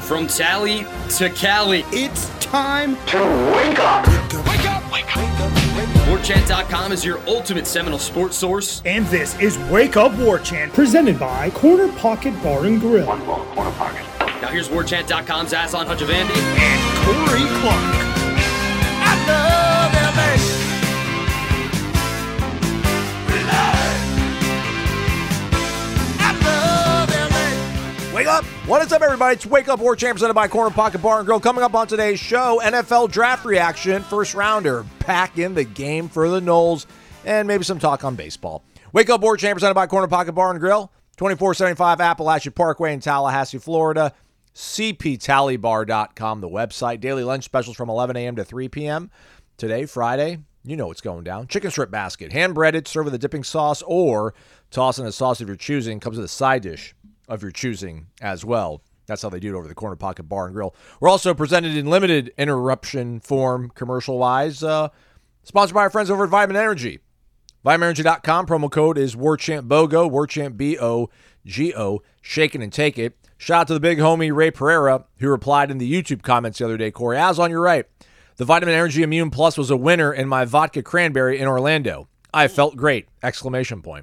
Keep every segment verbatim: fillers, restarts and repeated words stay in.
From Tally to Cali, It's time to wake up. Wake up! Wake up! War Chant dot com is your ultimate Seminole sports source. And this is Wake Up War Chant, presented by Corner Pocket Bar and Grill. One ball, corner pocket. Now here's War Chant dot com's Aslan Hutchavandi And Corey Clark. I love L A. Wake up! What is up, everybody? It's Wake Up War Chant presented by Corner Pocket Bar and Grill. Coming up on today's show, N F L draft reaction, first rounder, back in the game for the Noles, and maybe some talk on baseball. Wake Up War Chant presented by Corner Pocket Bar and Grill, twenty-four seventy-five Appalachian Parkway in Tallahassee, Florida. C P Tally Bar dot com, the website. Daily lunch specials from eleven a.m. to three p.m. Today, Friday, you know what's going down. Chicken strip basket, hand-breaded, serve with a dipping sauce, or toss in a sauce of your choosing. Comes with a side dish of your choosing as well. That's how they do it over the Corner Pocket Bar and Grill. We're also presented in limited interruption form, commercial-wise, uh, sponsored by our friends over at Vitamin Energy. Vitamin Energy dot com, promo code is WarChantBOGO, WarChant B O G O, shake it and take it. Shout out to the big homie Ray Pereira, who replied in the YouTube comments the other day, Corey. Aslan, you're right. The Vitamin Energy Immune Plus was a winner in my vodka cranberry in Orlando. I felt great! Exclamation point.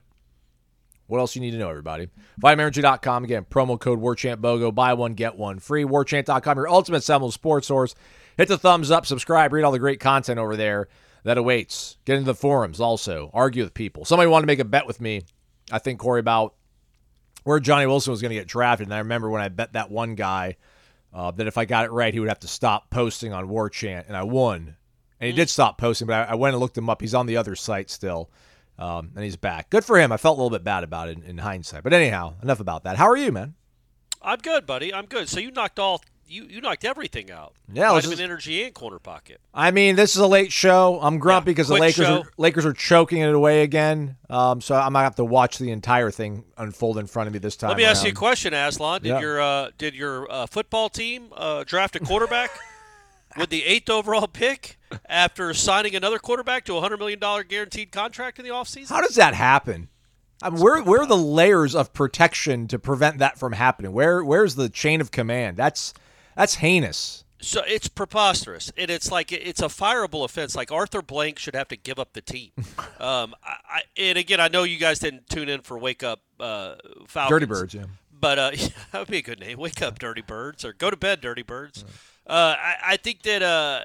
What else you need to know, everybody? Vitamin Energy dot com. Again, promo code WarChantBOGO. Buy one, get one free. War Chant dot com, your ultimate Seminole sports source. Hit the thumbs up, subscribe, read all the great content over there that awaits. Get into the forums also. Argue with people. Somebody wanted to make a bet with me, I think, Corey, about where Johnny Wilson was going to get drafted. And I remember when I bet that one guy uh, that if I got it right, he would have to stop posting on War Chant. And I won. And he did stop posting, but I, I went and looked him up. He's on the other site still. Um, and he's back. Good for him. I felt a little bit bad about it in, in hindsight. But anyhow, enough about that. How are you, man? I'm good, buddy. I'm good. So you knocked all you, you knocked everything out. Yeah, Vitamin just, Energy and Corner Pocket. I mean, this is a late show. I'm grumpy Yeah, because the quick Lakers show. are, Lakers are choking it away again. Um, so I might have to watch the entire thing unfold in front of me this time. Let me ask you a around. question, Aslan. Did Yeah. your uh, did your uh, football team uh, draft a quarterback with the eighth overall pick after signing another quarterback to a hundred million dollar guaranteed contract in the offseason? How does that happen? I mean, where where are the layers of protection to prevent that from happening? Where where's the chain of command? That's that's heinous. So it's preposterous, and it's like it's a fireable offense. Like Arthur Blank should have to give up the team. um, I, I, and again, I know you guys didn't tune in for Wake Up uh, Falcons. Dirty Birds, yeah. But uh, yeah, that would be a good name. Wake Up, Dirty Birds, or Go to Bed, Dirty Birds. Uh, I, I think that uh,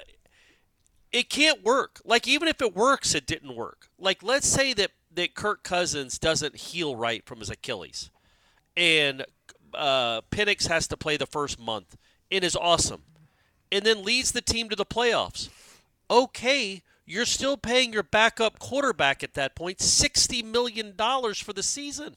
it can't work. Like, even if it works, it didn't work. Like, let's say that, that Kirk Cousins doesn't heal right from his Achilles, and uh, Penix has to play the first month and is awesome, and then leads the team to the playoffs. Okay, you're still paying your backup quarterback at that point sixty million dollars for the season.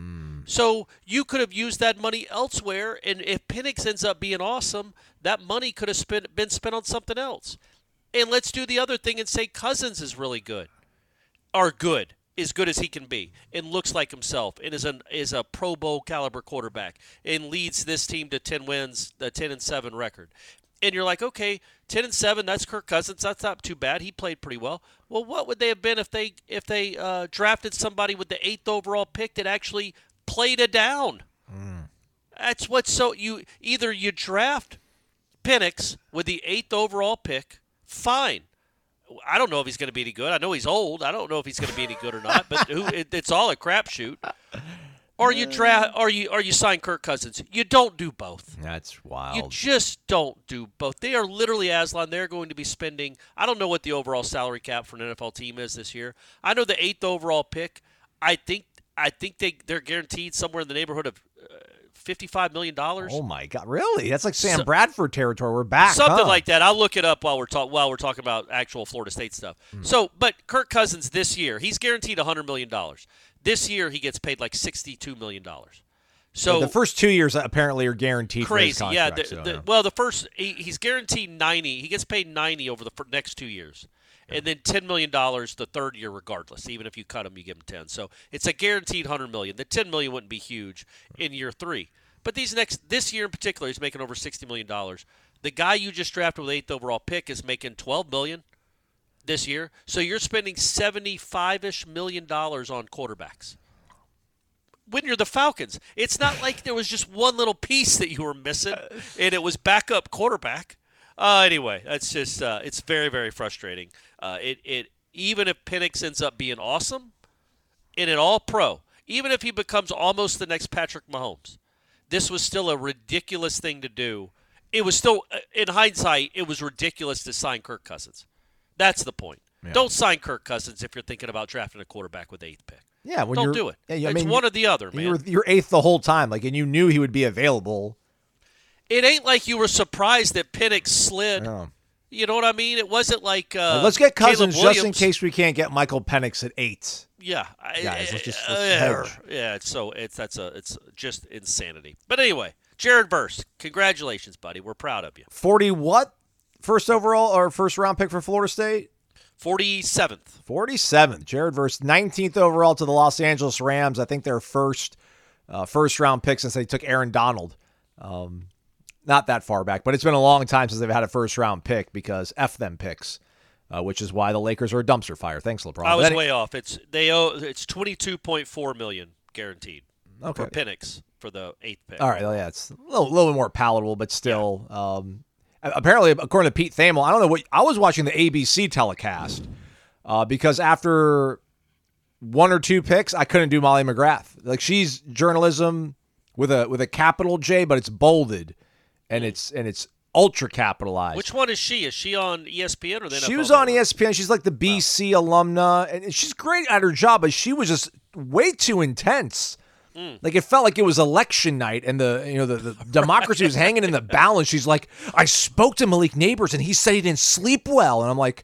So you could have used that money elsewhere, and if Penix ends up being awesome, that money could have spent, been spent on something else. And let's do the other thing and say Cousins is really good, or good, as good as he can be, and looks like himself, and is an is a Pro Bowl caliber quarterback, and leads this team to ten wins, the ten and seven record. And you're like, okay, ten and seven, that's Kirk Cousins. That's not too bad. He played pretty well. Well, what would they have been if they if they uh, drafted somebody with the eighth overall pick that actually played it down? Mm. That's what's so you either you draft Penix with the eighth overall pick, fine. I don't know if he's going to be any good. I know he's old. I don't know if he's going to be any good or not. But who, it, it's all a crapshoot. Or you draft, or you or you sign Kirk Cousins. You don't do both. That's wild. You just don't do both. They are literally, Aslan, they're going to be spending, I don't know what the overall salary cap for an N F L team is this year. I know the eighth overall pick, I think I think they, they're guaranteed somewhere in the neighborhood of uh, fifty-five million dollars. Oh, my God. Really? That's like Sam So- Bradford territory. We're back, Something huh? like that. I'll look it up while we're talk while we're talking about actual Florida State stuff. Hmm. So, but Kirk Cousins this year, he's guaranteed one hundred million dollars. This year, he gets paid like sixty-two million dollars. So the first two years apparently are guaranteed crazy, for his yeah. contract, The, so, the, yeah. well, the first he, he's guaranteed ninety. He gets paid ninety over the fir- next two years, and then ten million dollars the third year, regardless. Even if you cut him, you give him ten. So it's a guaranteed hundred million. The ten million wouldn't be huge in year three, but these next this year in particular, he's making over sixty million dollars. The guy you just drafted with the eighth overall pick is making twelve million this year. So you're spending seventy-five ish million dollars on quarterbacks. when you're the Falcons. It's not like there was just one little piece that you were missing, and it was backup quarterback. Uh, anyway, it's just uh, it's very, very frustrating. Uh, it it even if Penix ends up being awesome and an all-pro, even if he becomes almost the next Patrick Mahomes, this was still a ridiculous thing to do. It was still, in hindsight, it was ridiculous to sign Kirk Cousins. That's the point. Yeah. Don't sign Kirk Cousins if you're thinking about drafting a quarterback with the eighth pick. Yeah, when don't you're, do it. Yeah, I it's mean, one or the other, man. You were, you're eighth the whole time, like, and you knew he would be available. It ain't like you were surprised that Penix slid. No. You know what I mean? It wasn't like uh, well, let's get Cousins Caleb just in case we can't get Michael Penix at eight. Yeah, guys, let's just uh, let's yeah, yeah. It's so it's that's a it's just insanity. But anyway, Jared Verse, congratulations, buddy. We're proud of you. Forty what? First overall or first round pick for Florida State? Forty-seventh. Forty-seventh. Jared Verse, nineteenth overall to the Los Angeles Rams. I think their first uh, first round pick since they took Aaron Donald. Um, not that far back, but it's been a long time since they've had a first round pick because F them picks. Uh, which is why the Lakers are a dumpster fire. Thanks, LeBron. I was any- way off. It's they owe it's twenty-two point four million guaranteed okay. for Penix for the eighth pick. All right, well, yeah, it's a little, little bit more palatable, but still. Yeah. Um, apparently, according to Pete Thamel, I don't know what I was watching the A B C telecast uh, because after one or two picks, I couldn't do Molly McGrath. Like she's journalism with a with a capital J, but it's bolded and it's and it's. Ultra capitalized. Which one is she? Is she on E S P N or the N F L? She was on E S P N. She's like the B C wow. alumna, and she's great at her job, but she was just way too intense. Mm. Like it felt like it was election night, and the you know the, the democracy was hanging in the balance. She's like, I spoke to Malik Neighbors, and he said he didn't sleep well, and I'm like,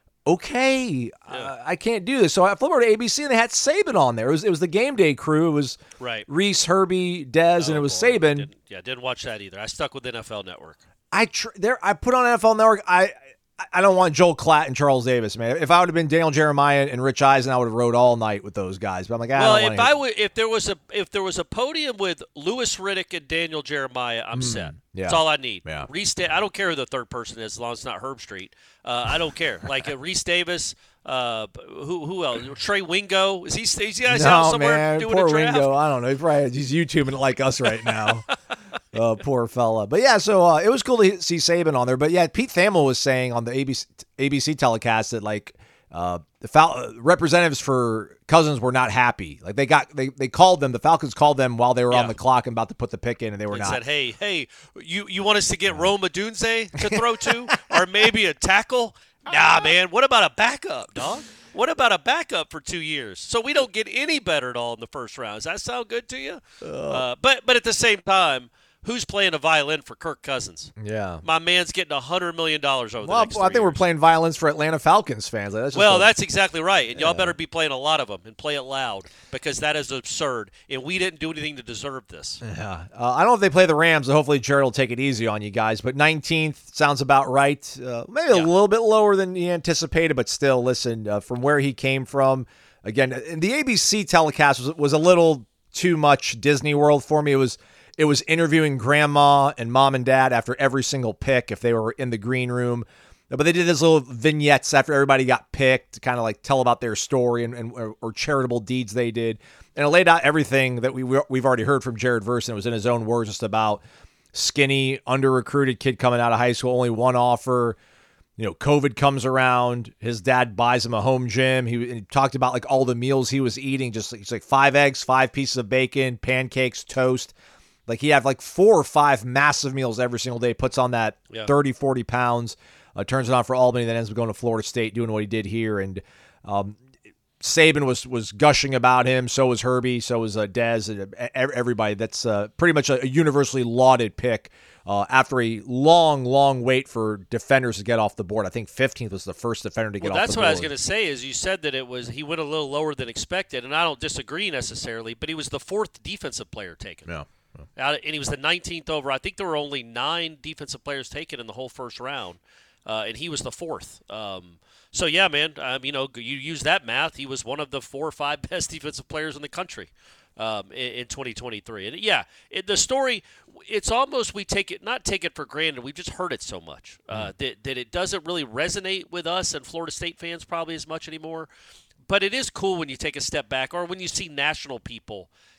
okay, yeah. uh, I can't do this. So I flew over to A B C, and they had Saban on there. It was it was the game day crew. It was right. Reese, Herbie, Dez, oh, and it was boy. Saban. Didn't, yeah, didn't watch that either. I stuck with N F L Network. I tr- there I put on N F L Network. I I don't want Joel Klatt and Charles Davis, man. If I would have been Daniel Jeremiah and Rich Eisen, I would have rode all night with those guys. But I'm like, I well, don't if want I would, if there was a if there was a podium with Louis Riddick and Daniel Jeremiah, I'm mm, set. Yeah. That's all I need. Yeah. Reese, da- I don't care who the third person is, as long as it's not Herb Street. Uh, I don't care. Like uh, Reese Davis. Uh, who who else? Trey Wingo. Is he? Is he guys no, out somewhere man, doing poor a draft? Wingo. I don't know. He's probably he's YouTubing it like us right now. uh, poor fella. But yeah, so uh, it was cool to see Saban on there. But yeah, Pete Thamel was saying on the A B C, A B C telecast that like uh, the Fal- representatives for Cousins were not happy. Like they got they they called them. The Falcons called them while they were yeah. on the clock and about to put the pick in, and they were and not. Said, hey, hey, you you want us to get Rome Odunze to throw to, or maybe a tackle? Nah, man. What about a backup, dog? What about a backup for two years? So we don't get any better at all in the first round. Does that sound good to you? Uh, but but at the same time, who's playing a violin for Kirk Cousins? Yeah. My man's getting one hundred million dollars over well, the next well, I think years. we're playing violins for Atlanta Falcons fans. Like, that's just well, a, that's exactly right. And yeah. y'all better be playing a lot of them and play it loud because that is absurd. And we didn't do anything to deserve this. Yeah. Uh, I don't know if they play the Rams. So hopefully Jared will take it easy on you guys. But nineteenth sounds about right. Uh, maybe a yeah. little bit lower than he anticipated, but still, listen, uh, from where he came from, again, and the A B C telecast was, was a little too much Disney World for me. It was It was interviewing grandma and mom and dad after every single pick if they were in the green room. But they did these little vignettes after everybody got picked to kind of like tell about their story and, and or, or charitable deeds they did. And it laid out everything that we, we've already heard from Jared Verse, and it was in his own words just about skinny, under-recruited kid coming out of high school, only one offer. You know, COVID comes around. His dad buys him a home gym. He, he talked about like all the meals he was eating, just like, it's like five eggs, five pieces of bacon, pancakes, toast. Like he had like four or five massive meals every single day, puts on that yeah. thirty, forty pounds, uh, turns it on for Albany, then ends up going to Florida State, doing what he did here. And um, Saban was was gushing about him. So was Herbie. So was uh, Dez. And everybody. That's uh, pretty much a, a universally lauded pick uh, after a long, long wait for defenders to get off the board. I think fifteenth was the first defender to get well, off that's the board. That's what I was going to say is you said that it was he went a little lower than expected, and I don't disagree necessarily, but he was the fourth defensive player taken. Yeah. Out, and he was the nineteenth over. I think there were only nine defensive players taken in the whole first round, uh, and he was the fourth. Um, so, yeah, man, um, you know, you use that math. He was one of the four or five best defensive players in the country um, in, in twenty twenty-three. And, yeah, it, the story, it's almost we take it, not take it for granted. We've just heard it so much uh, mm. that, that it doesn't really resonate with us and Florida State fans probably as much anymore. But it is cool when you take a step back or when you see national people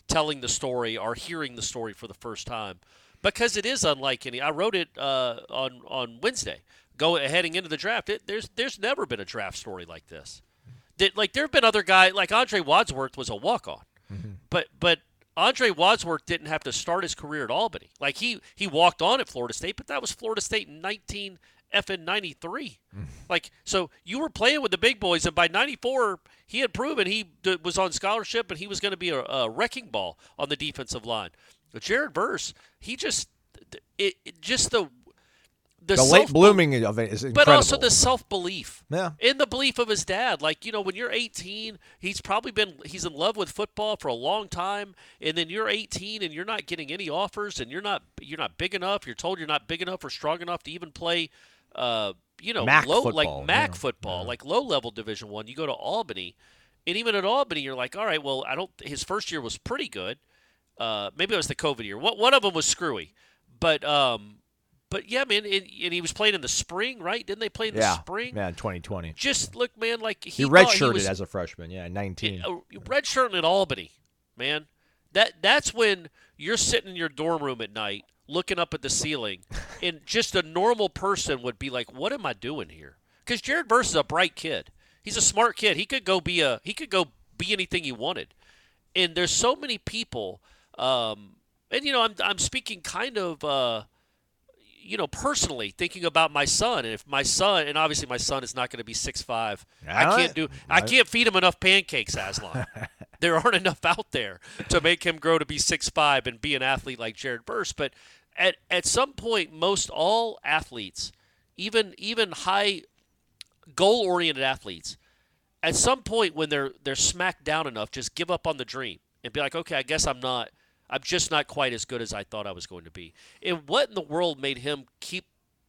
telling the story or hearing the story for the first time, because it is unlike any. I wrote it uh, on on Wednesday, go heading into the draft. It, there's there's never been a draft story like this. That, like there have been other guys, like Andre Wadsworth was a walk on, mm-hmm. but but Andre Wadsworth didn't have to start his career at Albany. Like he he walked on at Florida State, but that was Florida State in nineteen effing ninety-three. Mm. Like, so you were playing with the big boys, and by ninety-four, he had proven he d- was on scholarship and he was going to be a, a wrecking ball on the defensive line. But Jared Verse, he just, it, it just the the, the late blooming of it is incredible. But also the self-belief. Yeah. In the belief of his dad. Like, you know, when you're eighteen, he's probably been, he's in love with football for a long time, and then you're eighteen and you're not getting any offers, and you're not, you're not big enough. You're told you're not big enough or strong enough to even play, uh, you know, Mac low, football, like Mac yeah. football, yeah. like low-level Division One. You go to Albany, and even at Albany, you're like, all right, well, I don't, his first year was pretty good. Uh, maybe it was the COVID year. One, one of them was screwy. But, um, But, yeah, man, and, and he was playing in the spring, right? Didn't they play in the yeah. spring? Yeah, in twenty twenty. Just, look, man, like he, he redshirted he was, as a freshman, yeah, nineteen. Uh, redshirting at Albany, man. That That's when you're sitting in your dorm room at night looking up at the ceiling, and just a normal person would be like, what am I doing here? Because Jared Verse is a bright kid. He's a smart kid. He could go be a he could go be anything he wanted. And there's so many people, um, and, you know, I'm, I'm speaking kind of uh, – you know, personally thinking about my son, and if my son, and obviously my son is not going to be six five. I can't do, I can't feed him enough pancakes, Aslan. There aren't enough out there to make him grow to be six five and be an athlete like Jared Verse. But at at some point, most all athletes, even even high goal-oriented athletes, at some point when they're they're smacked down enough, just give up on the dream and be like, okay, I guess I'm not. I'm just not quite as good as I thought I was going to be. And what in the world made him keep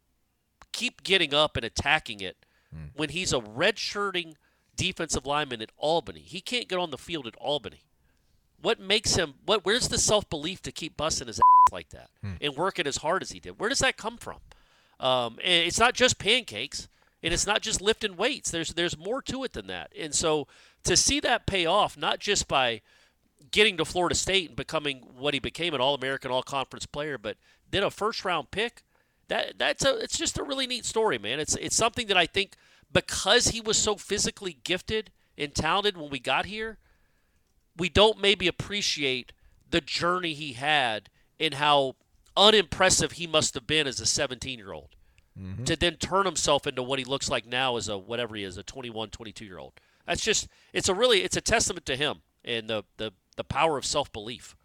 keep getting up and attacking it mm. when he's a redshirting defensive lineman at Albany? He can't get on the field at Albany. What makes him – What? Where's the self-belief to keep busting his ass like that mm. and working as hard as he did? Where does that come from? Um, and it's not just pancakes, and it's not just lifting weights. There's There's more to it than that. And so to see that pay off, not just by – getting to Florida State and becoming what he became, an All-American, All-Conference player, but then a first-round pick, that that's a it's just a really neat story, man. It's it's something that I think because he was so physically gifted and talented when we got here, we don't maybe appreciate the journey he had and how unimpressive he must have been as a seventeen-year-old mm-hmm. to then turn himself into what he looks like now as a whatever he is, a twenty-one, twenty-two-year-old. That's just it's a really it's a testament to him and the the the power of self-belief.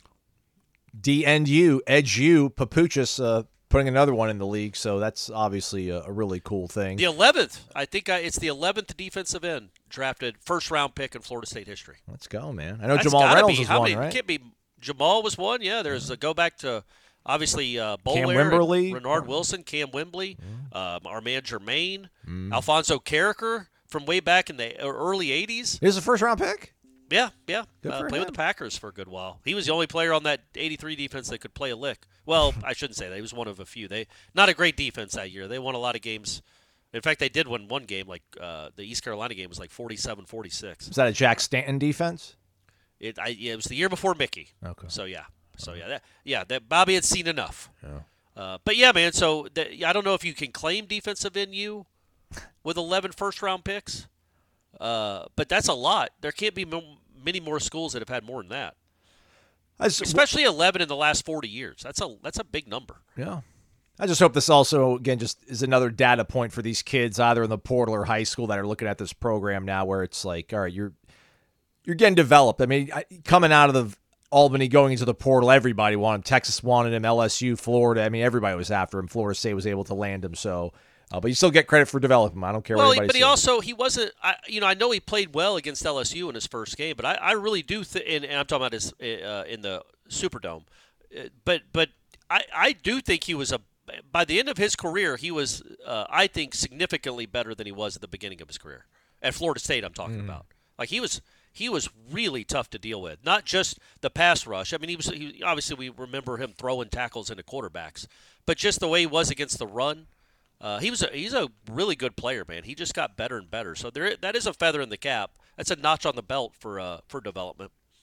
D N U, Edge U, Papuchis uh, putting another one in the league, so that's obviously a, a really cool thing. The eleventh. I think I, it's the eleventh defensive end drafted, first-round pick in Florida State history. Let's go, man. I know That's Jamal Reynolds be, was how one, many, right? It can't be Jamal was one, yeah. There's a go back to, obviously, uh, Cam Boulware, Wimberly. Renard Wilson, Cam Wembley, mm. um, Armand Germain, mm. Alfonso Carricker from way back in the early eighties. He was a first-round pick? Yeah, yeah. Good uh, for played him. with the Packers for a good while. He was the only player on that eighty-three defense that could play a lick. Well, I shouldn't say that. He was one of a few. They Not a great defense that year. They won a lot of games. In fact, they did win one game. Like uh, the East Carolina game was like forty-seven forty-six. Was that a Jack Stanton defense? It, I, yeah, it was the year before Mickey. Okay. So, yeah. So, yeah, that, yeah, that Bobby had seen enough. Yeah. Uh, but, yeah, man, so the, I don't know if you can claim defensive N U with eleven first-round picks, uh, but that's a lot. There can't be m- many more schools that have had more than that. Just, Especially eleven in the last forty years. That's a that's a big number. Yeah. I just hope this also, again, just is another data point for these kids, either in the portal or high school, that are looking at this program now where it's like, all right, you're you're getting developed. I mean, coming out of the Albany, going into the portal, everybody wanted him. Texas wanted him, L S U, Florida. I mean, everybody was after him. Florida State was able to land him. So, uh, but you still get credit for developing him. I don't care well, what anybody but he says. also, he wasn't, I, you know, I know he played well against L S U in his first game, but I, I really do think, and, and I'm talking about his, uh, in the Superdome, uh, but but I, I do think he was a, by the end of his career, he was, uh, I think, significantly better than he was at the beginning of his career. At Florida State, I'm talking mm. about. Like, he was he was really tough to deal with. Not just the pass rush. I mean, he was he, obviously we remember him throwing tackles into quarterbacks, but just the way he was against the run. Uh, he was a, he's a really good player, man. He just got better and better. So there that is a feather in the cap. That's a notch on the belt for uh, for development.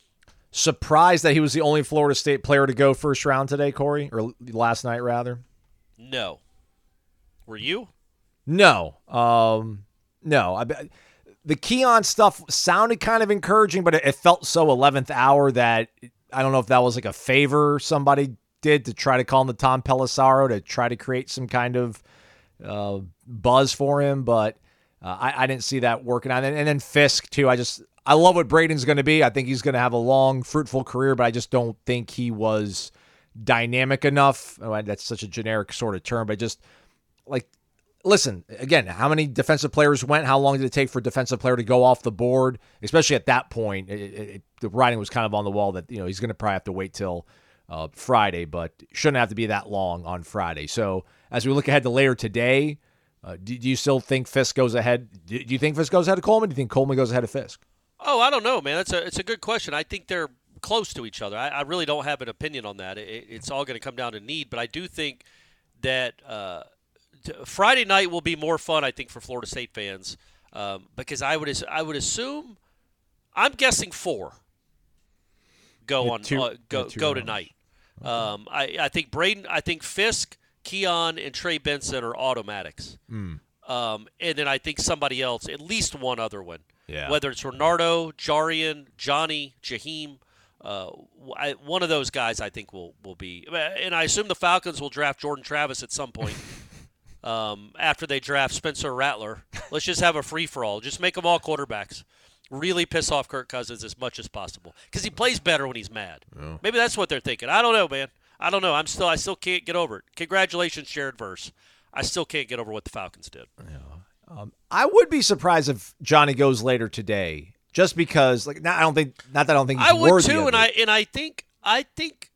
surprised that he was the only Florida State player to go first round today, Corey? Or last night, rather? No. Were you? No. Um, no. I, the Keon stuff sounded kind of encouraging, but it, it felt so eleventh hour that I don't know if that was like a favor somebody did to try to call him the Tom Pelissaro to try to create some kind of uh, buzz for him, but uh, I, I didn't see that working out. And, and then Fisk, too. I just I love what Braden's going to be. I think he's going to have a long, fruitful career, but I just don't think he was dynamic enough. Oh, that's such a generic sort of term, but just like, listen, again, how many defensive players went? How long did it take for a defensive player to go off the board? Especially at that point, it, it, the writing was kind of on the wall that, you know, he's going to probably have to wait till uh, Friday, but shouldn't have to be that long on Friday. So as we look ahead to later today, uh, do, do you still think Fisk goes ahead? Do, do you think Fisk goes ahead of Coleman? Do you think Coleman goes ahead of Fisk? Oh, I don't know, man. That's a it's a good question. I think they're close to each other. I, I really don't have an opinion on that. It, it's all going to come down to need, but I do think that uh, t- Friday night will be more fun, I think, for Florida State fans um, because I would I would assume I'm guessing four go Yeah, on two- uh, go yeah, two go rounds. tonight. Um, I I think Braden, I think Fisk, Keon, and Trey Benson are automatics. Mm. Um, and then I think somebody else, at least one other one. Yeah. Whether it's Renardo, Jarian, Johnny, Jaheim, uh, I, one of those guys I think will, will be. And I assume the Falcons will draft Jordan Travis at some point um, after they draft Spencer Rattler. Let's just have a free-for-all. Just make them all quarterbacks. Really piss off Kirk Cousins as much as possible because he plays better when he's mad. Oh. Maybe that's what they're thinking. I don't know, man. I don't know. I'm still, I still can't get over it. Congratulations, Jared Verse. I still can't get over what the Falcons did. Um, I would be surprised if Johnny goes later today, just because, like, not, I don't think, not that I don't think he's I would worthy too, of and it. I and I think I think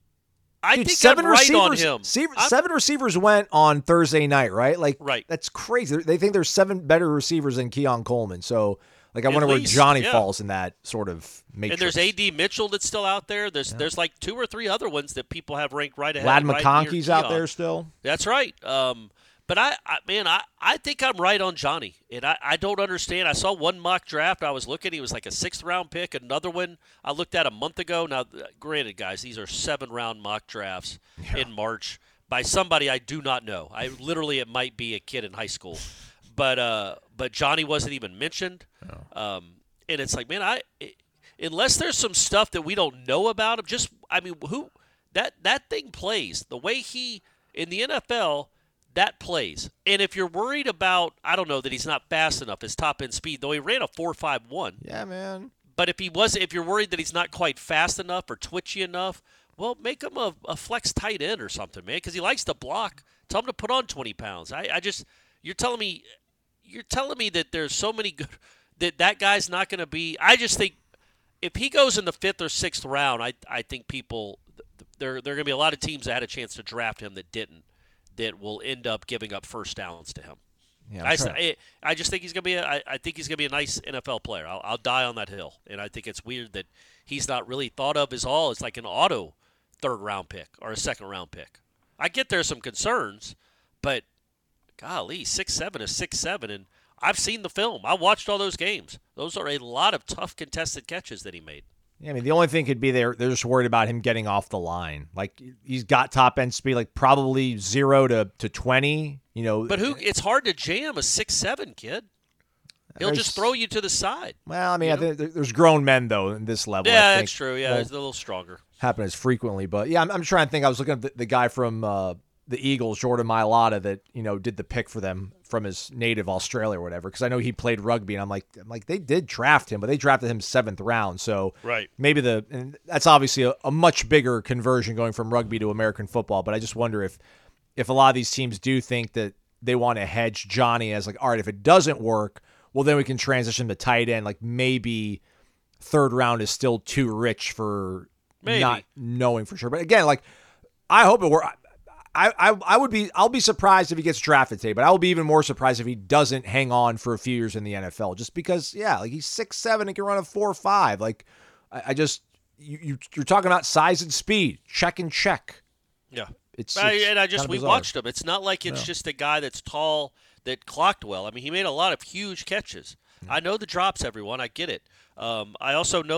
I Dude, think seven I'm right receivers, on him. se- I'm- seven receivers went on Thursday night, right? Like, Right. That's crazy. They think there's seven better receivers than Keon Coleman. So, like, I At wonder least, where Johnny yeah. falls in that sort of matrix. And there's A D Mitchell that's still out there. There's there's like two or three other ones that people have ranked right ahead. Lad right McConkey's near out Keon. there still. That's right. Um, but I, I man, I, I think I'm right on Johnny, and I, I don't understand. I saw one mock draft. I was looking. He was like a sixth round pick. Another one I looked at a month ago. Now, granted, guys, these are seven round mock drafts in March by somebody I do not know. I literally it might be a kid in high school, but uh, but Johnny wasn't even mentioned. Um, and it's like, man, I it, unless there's some stuff that we don't know about him, just I mean, who that that thing plays the way he in the N F L. That plays. And if you're worried about, I don't know, that he's not fast enough, his top end speed, though he ran a four five one. Yeah, man. But if he was, if you're worried that he's not quite fast enough or twitchy enough, well, make him a, a flex tight end or something, man, because he likes to block. Tell him to put on twenty pounds. I, I just, you're telling me, you're telling me that there's so many good, that that guy's not going to be. I just think if he goes in the fifth or sixth round, I, I think people, there, there are going to be a lot of teams that had a chance to draft him that didn't. That will end up giving up first downs to him. Yeah, I'm I, trying- I, I just think he's gonna be. A, I, I think he's gonna be a nice N F L player. I'll, I'll die on that hill, and I think it's weird that he's not really thought of as all. It's like an auto third round pick or a second round pick. I get there's some concerns, but golly, six seven is six seven, and I've seen the film. I watched all those games. Those are a lot of tough contested catches that he made. Yeah, I mean, the only thing could be they're, they're just worried about him getting off the line. Like, he's got top-end speed, like probably zero to, to twenty, you know. But who? It's hard to jam a six seven kid. He'll There's- just throw you to the side. Well, I mean, You I know? think there- there's grown men, though, in this level. I Yeah, think that's true. Yeah, won't he's a little stronger. happen as frequently. But, yeah, I'm, I'm trying to think. I was looking at the, the guy from uh, the Eagles, Jordan Mailata, that, you know, did the pick for them from his native Australia or whatever, because I know he played rugby, and I'm like, I'm like, they did draft him, but they drafted him seventh round, so Right. maybe the and that's obviously a, a much bigger conversion going from rugby to American football. But I just wonder if if a lot of these teams do think that they want to hedge Johnny as like, all right, if it doesn't work, well, then we can transition to tight end. Like maybe third round is still too rich for Maybe. not knowing for sure. But again, like I hope it works. I, I I would be I'll be surprised if he gets drafted today, but I will be even more surprised if he doesn't hang on for a few years in the N F L. Just because, yeah, like he's six seven and can run a four five. Like I, I just you, you you're talking about size and speed, check and check. Yeah. It's, I, it's and I just kinda we bizarre. watched him. It's not like it's No. just a guy that's tall that clocked well. I mean, he made a lot of huge catches. I know the drops, everyone. I get it. Um, I also know that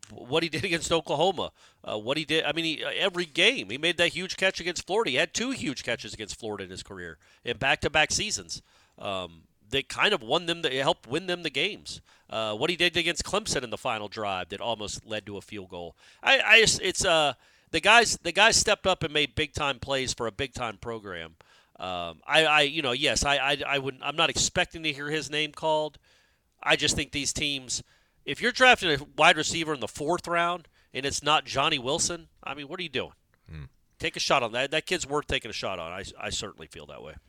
what he did against Oklahoma, uh, what he did. I mean, he, every game he made that huge catch against Florida. He had two huge catches against Florida in his career in back-to-back seasons. Um, that kind of won them, the, helped win them the games. Uh, what he did against Clemson in the final drive that almost led to a field goal. I, I just, it's uh, the guys, the guys stepped up and made big-time plays for a big-time program. Um, I, I, you know, yes, I, I, I wouldn't. I'm not expecting to hear his name called. I just think these teams, if you're drafting a wide receiver in the fourth round and it's not Johnny Wilson, I mean, what are you doing? Hmm. Take a shot on that. That kid's worth taking a shot on. I, I certainly feel that way.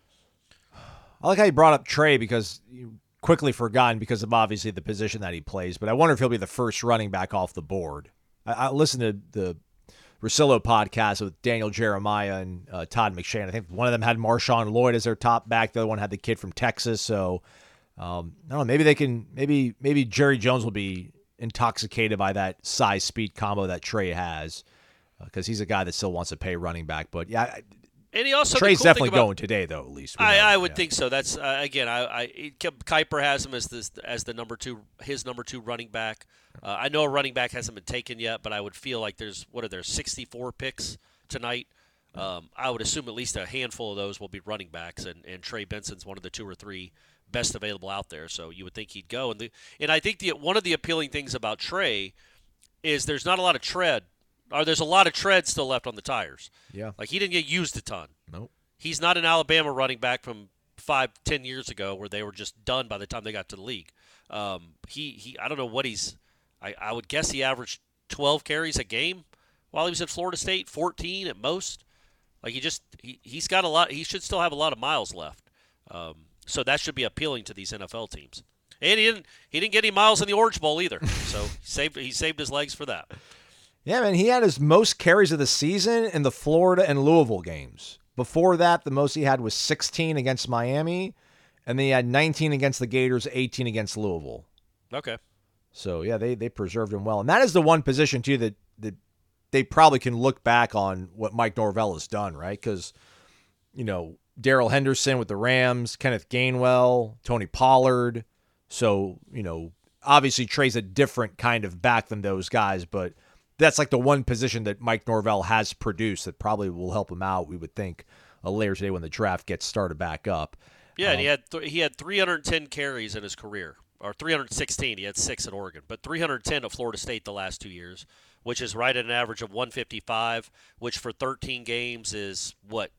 I like how you brought up Trey because you quickly forgotten because of obviously the position that he plays, but I wonder if he'll be the first running back off the board. I, I listened to the Russillo podcast with Daniel Jeremiah and uh, Todd McShane. I think one of them had Marshawn Lloyd as their top back. The other one had the kid from Texas. So um, I don't know. Maybe they can. Maybe maybe Jerry Jones will be intoxicated by that size speed combo that Trey has because uh, he's a guy that still wants to pay running back. But yeah, I, and he also Trey's cool definitely about, going today though. At least I, know, I would yeah. think so. That's uh, again. I, I Kuiper has him as this as the number two, his number two running back. Uh, I know a running back hasn't been taken yet, but I would feel like there's, what are there, sixty-four picks tonight? Um, I would assume at least a handful of those will be running backs, and, and Trey Benson's one of the two or three best available out there, so you would think he'd go. And the, and I think the one of the appealing things about Trey is there's not a lot of tread, or there's a lot of tread still left on the tires. Yeah. Like, he didn't get used a ton. Nope. He's not an Alabama running back from five, ten years ago where they were just done by the time they got to the league. Um, he, he, I don't know what he's – I, I would guess he averaged twelve carries a game while he was at Florida State, fourteen at most. Like he just he, he's got a lot. He should still have a lot of miles left. Um, so that should be appealing to these N F L teams. And he didn't he didn't get any miles in the Orange Bowl either. So he saved he saved his legs for that. Yeah, man, he had his most carries of the season in the Florida and Louisville games. Before that, the most he had was sixteen against Miami, and then he had nineteen against the Gators, eighteen against Louisville. Okay. So, yeah, they they preserved him well. And that is the one position, too, that, that they probably can look back on what Mike Norvell has done, right? Because, you know, Darrell Henderson with the Rams, Kenneth Gainwell, Tony Pollard. So, you know, obviously Trey's a different kind of back than those guys, but that's like the one position that Mike Norvell has produced that probably will help him out, we would think, uh, later today when the draft gets started back up. Yeah, um, and he had th- he had three hundred ten carries in his career. Or three hundred sixteen. He had six at Oregon, but three hundred ten at Florida State the last two years, which is right at an average of one fifty-five, which for thirteen games is what?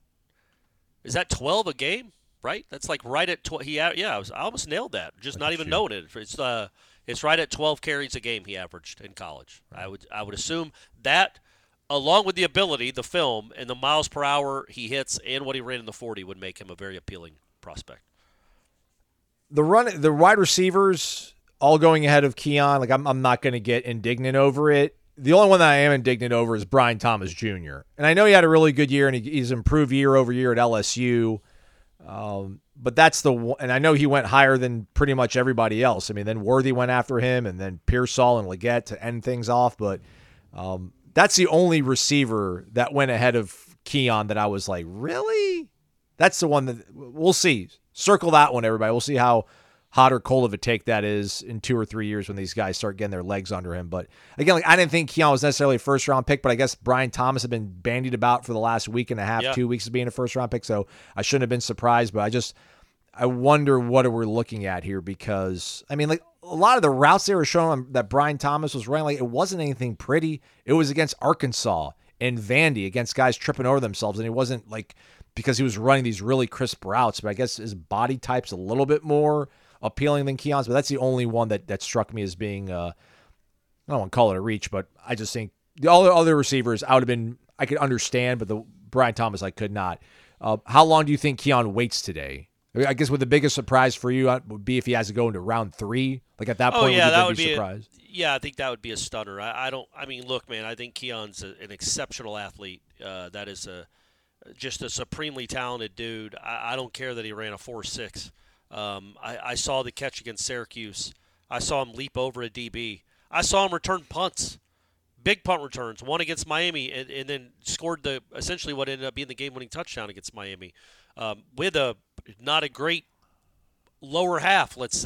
Is that twelve a game? Right? That's like right at twelve. He yeah, I, was, I almost nailed that. Just Look not even you. knowing it. It's uh, it's right at twelve carries a game he averaged in college. Right. I would I would assume that, along with the ability, the film, and the miles per hour he hits, and what he ran in the forty would make him a very appealing prospect. The run, the wide receivers all going ahead of Keon. Like I'm, I'm not going to get indignant over it. The only one that I am indignant over is Brian Thomas Junior And I know he had a really good year and he, he's improved year over year at L S U. Um, but that's the one, and I know he went higher than pretty much everybody else. I mean, then Worthy went after him, and then Pearsall and Leggett to end things off. But um, that's the only receiver that went ahead of Keon that I was like, really? That's the one that we'll see. Circle that one, everybody. We'll see how hot or cold of a take that is in two or three years when these guys start getting their legs under him. But again, like I didn't think Keon was necessarily a first round pick, but I guess Brian Thomas had been bandied about for the last week and a half, yeah. two weeks of being a first round pick. So I shouldn't have been surprised, but I just, I wonder what we're looking at here because I mean, like a lot of the routes they were showing that Brian Thomas was running, like it wasn't anything pretty. It was against Arkansas and Vandy, against guys tripping over themselves. And it wasn't like because he was running these really crisp routes, but I guess his body type's a little bit more appealing than Keon's, but that's the only one that, that struck me as being, uh, I don't want to call it a reach, but I just think the all the other receivers I would have been, I could understand, but the Brian Thomas I could not. Uh, how long do you think Keon waits today? I, mean, I guess what the biggest surprise for you would be if he has to go into round three. Like at that point, oh, yeah, would you that would be, be surprised? A, yeah, I think that would be a stunner. I, I don't. I mean, look, man, I think Keon's a, an exceptional athlete. Uh, that is a just a supremely talented dude. I, I don't care that he ran a four six. Um, I, I saw the catch against Syracuse. I saw him leap over a D B. I saw him return punts, big punt returns, one against Miami, and, and then scored the essentially what ended up being the game-winning touchdown against Miami um, with a not a great lower half, let's say.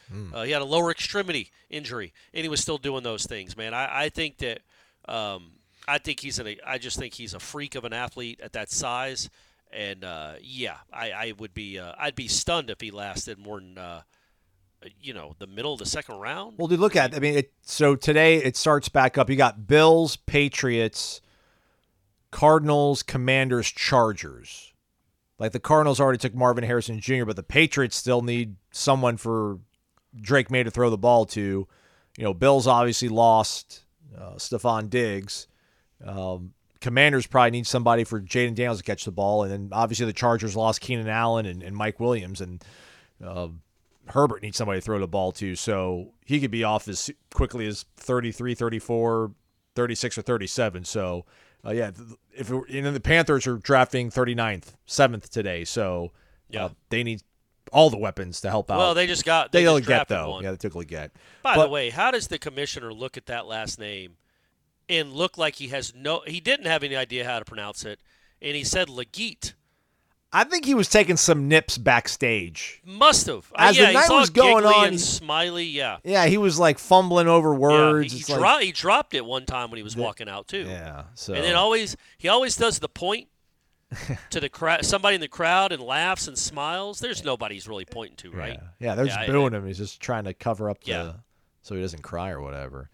Mm. Uh, he had a lower extremity injury, and he was still doing those things, man. I, I think that um, I think he's an, I just think he's a freak of an athlete at that size, and uh, yeah, I, I would be uh, I'd be stunned if he lasted more than uh, you know the middle of the second round. Well, dude, look at I mean, it, so today it starts back up. You got Bills, Patriots, Cardinals, Commanders, Chargers. Like the Cardinals already took Marvin Harrison Junior, but the Patriots still need someone for Drake May to throw the ball to. You know, Bills obviously lost uh, Stephon Diggs. Um, Commanders probably need somebody for Jaden Daniels to catch the ball. And then obviously the Chargers lost Keenan Allen and, and Mike Williams. And uh, Herbert needs somebody to throw the ball to. So he could be off as quickly as thirty-three, thirty-four, thirty-six, or thirty-seven. So, uh, yeah, if it, and then the Panthers are drafting thirty-ninth, seventh today. So Yeah. uh, they need all the weapons to help out. Well, they just got they, They just only get, drafted though. one. Yeah, they typically get. By But- the way, how does the commissioner look at that last name and look like he has no – he didn't have any idea how to pronounce it, and he said Legeet. I think he was taking some nips backstage. Must have. Uh, As the yeah, night he's all was going giggly on, and he- smiley, yeah. Yeah, he was like fumbling over Yeah, words. he, It's he, like- dro- he dropped it one time when he was walking out, too. Yeah, so And then always he always does the point to the crowd, somebody in the crowd, and laughs and smiles. There's nobody he's really pointing to, right? Yeah, yeah they're just Yeah, I- booing him. He's just trying to cover up the Yeah. so he doesn't cry or whatever.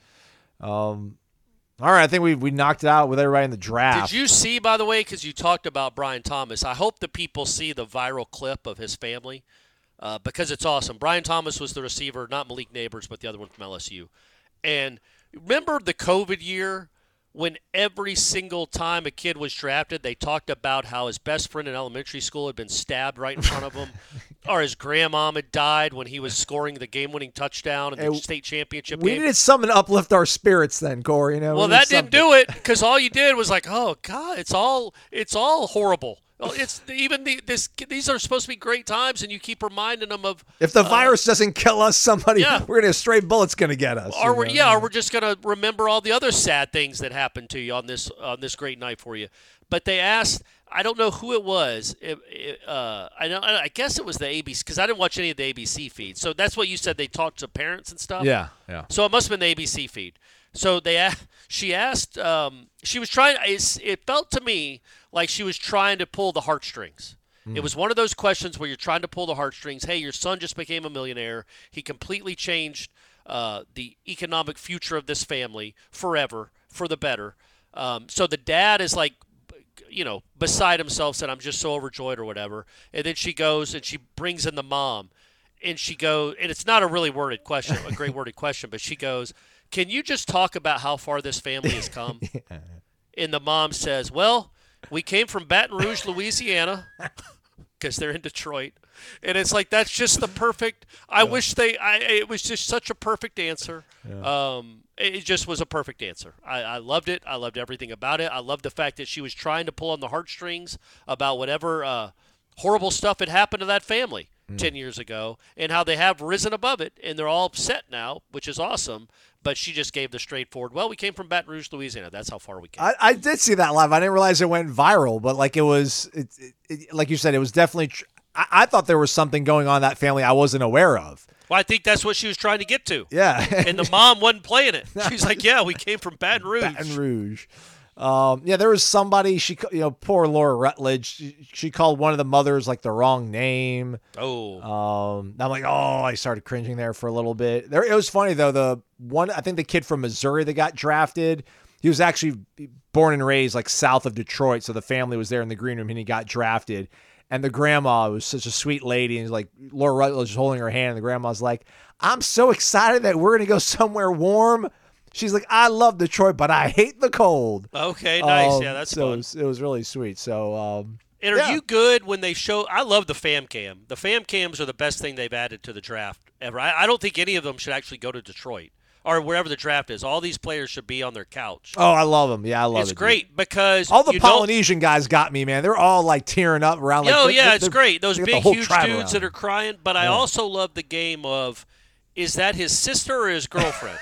Um, all right, I think we we knocked it out with everybody in the draft. Did you see, by the way, because you talked about Brian Thomas, I hope the people see the viral clip of his family uh, because it's awesome. Brian Thomas was the receiver, not Malik Neighbors, but the other one from L S U. And remember the COVID year when every single time a kid was drafted, they talked about how his best friend in elementary school had been stabbed right in front of him, or his grandmom had died when he was scoring the game-winning touchdown in the Hey, state championship we game. needed something to uplift our spirits, then, Corey. You know, Well, we needed that didn't something. do it because all you did was like, oh God, it's all it's all horrible. Well, It's even the, this. These are supposed to be great times, and you keep reminding them of. If the uh, virus doesn't kill us, somebody yeah. we're gonna a stray bullet's gonna get us. or you we're, know? yeah, or we're just gonna remember all the other sad things that happened to you on this on this great night for you. But they asked, I don't know who it was. It, it, uh, I know, I guess it was the A B C because I didn't watch any of the A B C feeds. So that's what you said. They talked to parents and stuff. Yeah, yeah. So it must have been the A B C feed. So they, a- she asked, um, she was trying. It's, it felt to me like she was trying to pull the heartstrings. Hmm. It was one of those questions where you're trying to pull the heartstrings. Hey, your son just became a millionaire. He completely changed uh, the economic future of this family forever, for the better. Um, so the dad is like, you know, beside himself, said, I'm just so overjoyed or whatever. And then she goes and she brings in the mom. And she goes, and it's not a really worded question, a great worded question, but she goes, can you just talk about how far this family has come? yeah. And the mom says, well, we came from Baton Rouge, Louisiana, because they're in Detroit. And it's like, that's just the perfect, I yeah. wish they, I, it was just such a perfect answer. Yeah. Um, it just was a perfect answer. I, I loved it. I loved everything about it. I loved the fact that she was trying to pull on the heartstrings about whatever uh, horrible stuff had happened to that family mm. ten years ago and how they have risen above it. And they're all upset now, which is awesome. But she just gave the straightforward, well, we came from Baton Rouge, Louisiana. That's how far we came. I, I did see that live. I didn't realize it went viral, but like it was, it, it, it, like you said, it was definitely, tr- I, I thought there was something going on in that family I wasn't aware of. Well, I think that's what she was trying to get to. Yeah. And the mom wasn't playing it. She's like, yeah, we came from Baton Rouge. Baton Rouge. Um, yeah, there was somebody, she, you know, poor Laura Rutledge, she, she called one of the mothers like the wrong name. Oh. Um, I'm like, oh, I started cringing there for a little bit. There, it was funny though. The one, I think the kid from Missouri that got drafted, he was actually born and raised like south of Detroit. So the family was there in the green room and he got drafted. And the grandma was such a sweet lady. And like Laura Rutledge was holding her hand. And the grandma's like, I'm so excited that we're going to go somewhere warm. She's like, I love Detroit, but I hate the cold. Okay, nice. Um, yeah, that's so fun. It was, it was really sweet. So, um, and are yeah. you good when they show? I love the fam cam. The fam cams are the best thing they've added to the draft ever. I, I don't think any of them should actually go to Detroit or wherever the draft is. All these players should be on their couch. Oh, I love them. Yeah, I love it's it. It's great dude. because all the you Polynesian guys got me, man. They're all like tearing up around. Like, oh they're, yeah, they're, it's great. Those big, huge dudes that are crying. But I yeah. also love the game of, is that his sister or his girlfriend?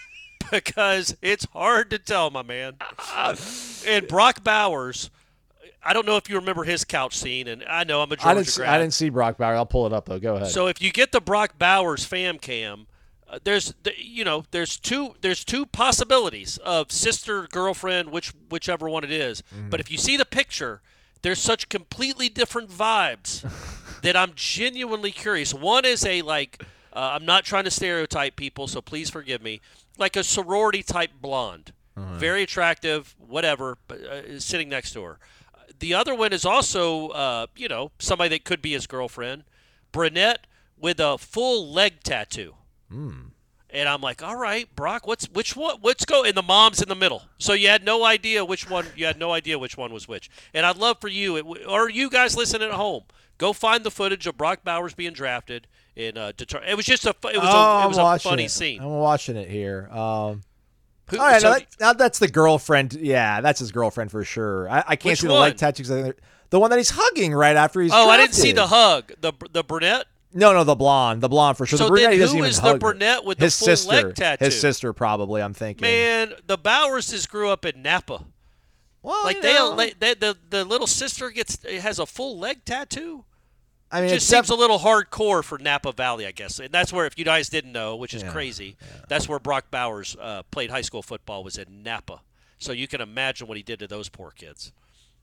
Because it's hard to tell, my man. And Brock Bowers, I don't know if you remember his couch scene, and I know I'm a Georgia I didn't, see, grad. I didn't see Brock Bowers. I'll pull it up, though. Go ahead. So if you get the Brock Bowers fam cam, uh, there's the, you know there's two there's two possibilities of sister, girlfriend, which whichever one it is. Mm-hmm. But if you see the picture, there's such completely different vibes that I'm genuinely curious. One is a like uh, I'm not trying to stereotype people, so please forgive me. Like a sorority type blonde, Uh-huh. very attractive, whatever, but uh, sitting next to her. The other one is also, uh, you know, somebody that could be his girlfriend, brunette with a full leg tattoo. Mm. And I'm like, all right, Brock, what's which one? Let's go. And the mom's in the middle, so you had no idea which one. You had no idea which one was which. And I'd love for you, it, or you guys listening at home, go find the footage of Brock Bowers being drafted in uh, Detroit. It was just a, it was oh, a, it was I'm a watching funny it. scene. I'm watching it here. Um, Who, all right, so now that, now that's the girlfriend. Yeah, that's his girlfriend for sure. I, I can't Which see the leg one? tattoos. The one that he's hugging right after he's oh, drafted. I didn't see the hug. The the brunette. No, no, the blonde, the blonde for sure. So the brunette, then he doesn't who even is the hug her. brunette with the his full sister, leg tattoo? His sister, probably. I'm thinking. Man, the Bowerses grew up in Napa. well, Like you they, know, they, they, the the little sister gets has a full leg tattoo. I mean, Just it's seems def- a little hardcore for Napa Valley, I guess. And that's where, if you guys didn't know, which is Yeah, crazy, that's where Brock Bowers uh, played high school football, was in Napa. So you can imagine what he did to those poor kids.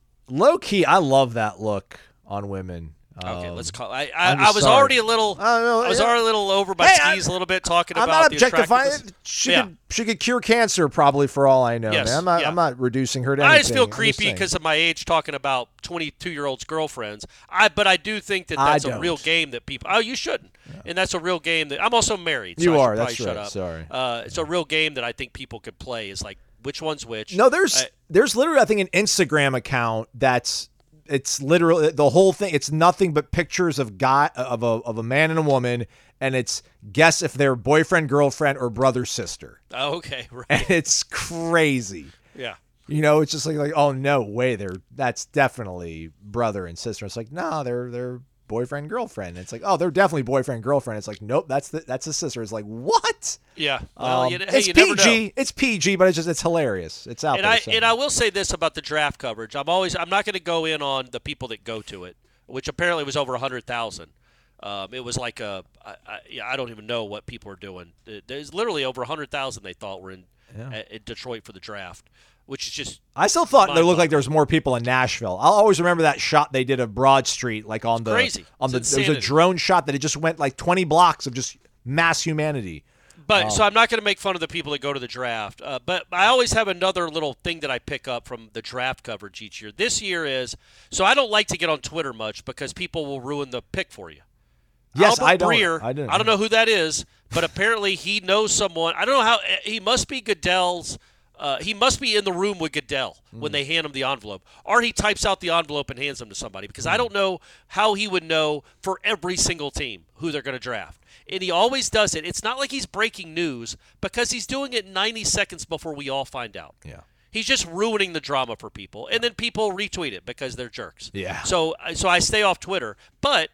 low key. I love that look on women. Okay, Um, let's call. I I, I'm I just was sorry. already a little. I know, I was yeah. already a little over my Hey, skis I- a little bit talking I'm about not the objectifying. attractiveness. She Yeah. could she could cure cancer probably for all I know. Yes, man. I'm not yeah. I'm not reducing her to I anything. just feel I'm creepy saying. because of my age talking about twenty-two-year-olds' girlfriends. I but I do think that I that's a real don't. game that people. Oh, you shouldn't. And that's a real game that I'm also married. So You I should are, probably that's shut right, up. sorry. Uh, it's a real game that I think people could play. Is like which one's which. No, there's Uh, there's literally I think an Instagram account that's it's literally the whole thing. It's nothing but pictures of guy of a of a man and a woman, and it's guess if they're boyfriend, girlfriend, or brother, sister, oh, okay. Right. and it's crazy. Yeah. You know, it's just like like oh no way, they're that's definitely brother and sister. It's like no, they're they're boyfriend girlfriend. It's like oh they're definitely boyfriend girlfriend. It's like nope, that's the that's a sister. It's like what? Yeah. Well, Um, you, hey, it's you never know. P G. It's P G, but it's just it's hilarious. It's out And there. I so. and I will say this about the draft coverage. I'm always I'm not going to go in on the people that go to it, which apparently was over a hundred thousand. Um, it was like a I, I, yeah, I don't even know what people are doing. There's literally over a hundred thousand they thought were in, Yeah. at, at Detroit for the draft, which is just I still thought there looked mind-boggling. like there was more people in Nashville. I'll always remember that shot they did of Broad Street, like on the crazy. on It's the there was a insanity. drone shot that it just went like twenty blocks of just mass humanity. But Um, so I'm not going to make fun of the people that go to the draft. Uh, but I always have another little thing that I pick up from the draft coverage each year. This year is so I don't like to get on Twitter much because people will ruin the pick for you. Yes, Albert I don't. Breer, I didn't. I don't know who that is, but apparently he knows someone. I don't know how he must be Goodell's. Uh, he must be in the room with Goodell when they hand him the envelope, or he types out the envelope and hands them to somebody. Because I don't know how he would know for every single team who they're going to draft, and he always does it. It's not like he's breaking news because he's doing it ninety seconds before we all find out. Yeah. He's just ruining the drama for people, and then people retweet it because they're jerks. Yeah. So, so I stay off Twitter, but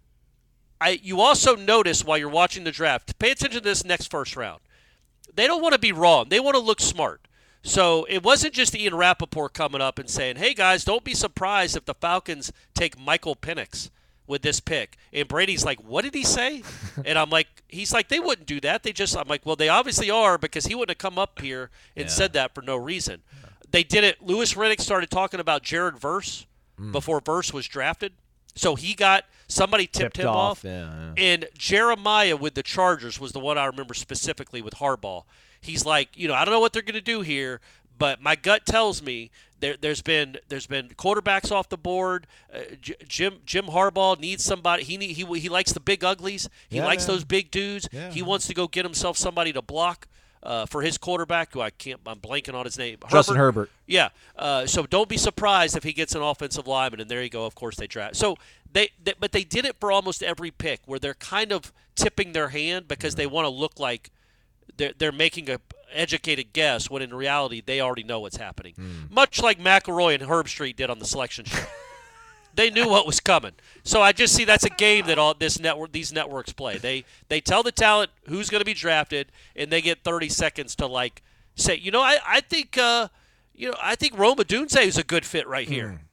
I you also notice while you're watching the draft, pay attention to this next first round. They don't want to be wrong. They want to look smart. So it wasn't just Ian Rappaport coming up and saying, hey, guys, don't be surprised if the Falcons take Michael Penix with this pick. And Brady's like, what did he say? And I'm like, he's like, they wouldn't do that. They just, I'm like, well, they obviously are because he wouldn't have come up here and Yeah. said that for no reason. They did it. Lewis Riddick started talking about Jared Verse before Verse was drafted. So he got, somebody tipped, Tipped him off, off. yeah, And Jeremiah with the Chargers was the one I remember specifically with Harbaugh. He's like, you know, I don't know what they're going to do here, but my gut tells me there, there's been there's been quarterbacks off the board. Uh, J- Jim Jim Harbaugh needs somebody. He need, he he likes the big uglies. He Yeah, likes man. those big dudes. Yeah. He wants to go get himself somebody to block uh, for his quarterback, who I can't. I'm blanking on his name. Justin Herbert. Yeah. Uh, so don't be surprised if he gets an offensive lineman, and there you go. Of course they draft. So they, they but they did it for almost every pick, where they're kind of tipping their hand because they want to look like they're they're making a educated guess when in reality they already know what's happening. Much like McElroy and Herb Street did on the selection show. They knew what was coming. So I just see that's a game that all this network these networks play. They they tell the talent who's going to be drafted, and they get thirty seconds to like say, you know, I I think uh, you know I think Rome Odunze is a good fit right here.